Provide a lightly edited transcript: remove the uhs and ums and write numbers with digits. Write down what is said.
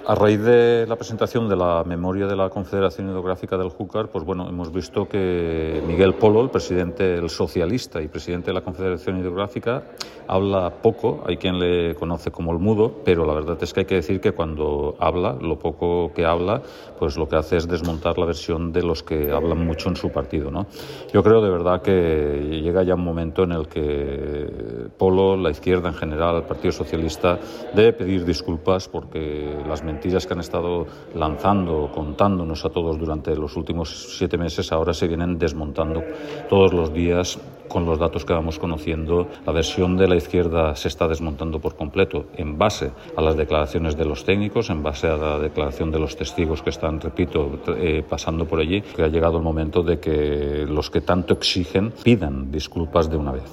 A raíz de la presentación de la memoria de la Confederación Hidrográfica del Júcar, pues bueno, hemos visto que Miguel Polo, el presidente, el socialista y presidente de la Confederación Hidrográfica, habla poco. Hay quien le conoce como el mudo, pero la verdad es que hay que decir que cuando habla, lo poco que habla, pues lo que hace es desmontar la versión de los que hablan mucho en su partido, ¿no? Yo creo de verdad que llega ya un momento en el que Polo, la izquierda en general, el Partido Socialista, debe pedir disculpas porque las mentiras que han estado lanzando, contándonos a todos durante los últimos 7 meses, ahora se vienen desmontando todos los días con los datos que vamos conociendo. La versión de la izquierda se está desmontando por completo en base a las declaraciones de los técnicos, en base a la declaración de los testigos que están, repito, pasando por allí, que ha llegado el momento de que los que tanto exigen pidan disculpas de una vez.